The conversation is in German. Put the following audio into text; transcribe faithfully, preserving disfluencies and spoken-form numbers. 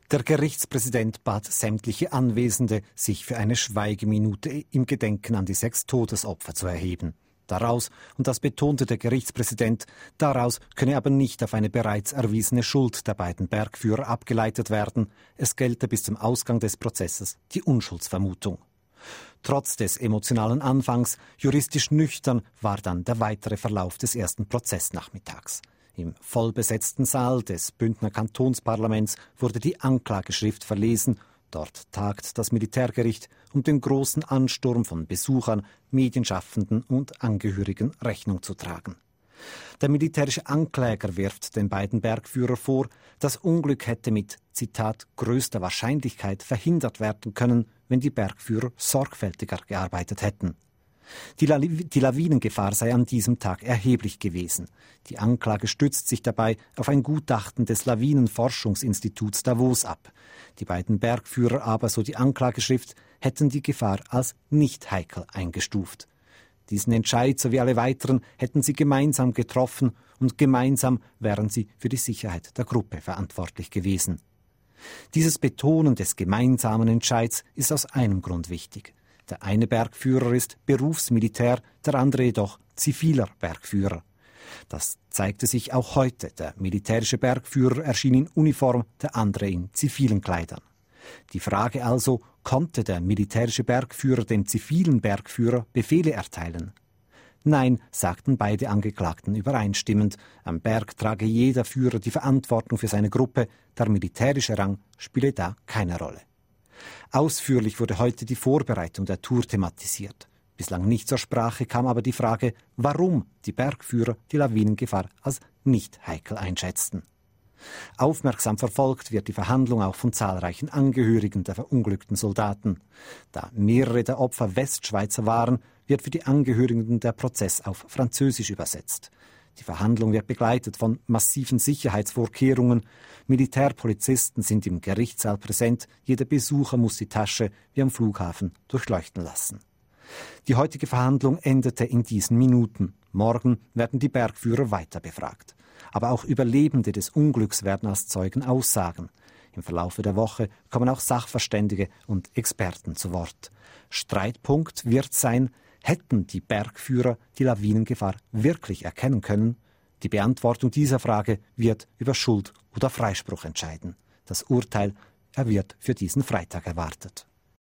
Der Gerichtspräsident bat sämtliche Anwesende, sich für eine Schweigeminute im Gedenken an die sechs Todesopfer zu erheben. Daraus, und das betonte der Gerichtspräsident, daraus könne aber nicht auf eine bereits erwiesene Schuld der beiden Bergführer abgeleitet werden. Es gelte bis zum Ausgang des Prozesses die Unschuldsvermutung. Trotz des emotionalen Anfangs, juristisch nüchtern, war dann der weitere Verlauf des ersten Prozessnachmittags. Im vollbesetzten Saal des Bündner Kantonsparlaments wurde die Anklageschrift verlesen. Dort tagt das Militärgericht, um dem großen Ansturm von Besuchern, Medienschaffenden und Angehörigen Rechnung zu tragen. Der militärische Ankläger wirft den beiden Bergführern vor, das Unglück hätte mit, Zitat, größter Wahrscheinlichkeit verhindert werden können, wenn die Bergführer sorgfältiger gearbeitet hätten. Die, La- die Lawinengefahr sei an diesem Tag erheblich gewesen. Die Anklage stützt sich dabei auf ein Gutachten des Lawinenforschungsinstituts Davos ab. Die beiden Bergführer aber, so die Anklageschrift, hätten die Gefahr als nicht heikel eingestuft. Diesen Entscheid sowie alle weiteren hätten sie gemeinsam getroffen und gemeinsam wären sie für die Sicherheit der Gruppe verantwortlich gewesen. Dieses Betonen des gemeinsamen Entscheids ist aus einem Grund wichtig. Der eine Bergführer ist Berufsmilitär, der andere jedoch ziviler Bergführer. Das zeigte sich auch heute. Der militärische Bergführer erschien in Uniform, der andere in zivilen Kleidern. Die Frage also, konnte der militärische Bergführer dem zivilen Bergführer Befehle erteilen? Nein, sagten beide Angeklagten übereinstimmend. Am Berg trage jeder Führer die Verantwortung für seine Gruppe, der militärische Rang spiele da keine Rolle. Ausführlich wurde heute die Vorbereitung der Tour thematisiert. Bislang nicht zur Sprache kam aber die Frage, warum die Bergführer die Lawinengefahr als nicht heikel einschätzten. Aufmerksam verfolgt wird die Verhandlung auch von zahlreichen Angehörigen der verunglückten Soldaten. Da mehrere der Opfer Westschweizer waren, wird für die Angehörigen der Prozess auf Französisch übersetzt. Die Verhandlung wird begleitet von massiven Sicherheitsvorkehrungen. Militärpolizisten sind im Gerichtssaal präsent. Jeder Besucher muss die Tasche wie am Flughafen durchleuchten lassen. Die heutige Verhandlung endete in diesen Minuten. Morgen werden die Bergführer weiter befragt. Aber auch Überlebende des Unglücks werden als Zeugen aussagen. Im Verlauf der Woche kommen auch Sachverständige und Experten zu Wort. Streitpunkt wird sein, hätten die Bergführer die Lawinengefahr wirklich erkennen können? Die Beantwortung dieser Frage wird über Schuld oder Freispruch entscheiden. Das Urteil, er wird für diesen Freitag erwartet.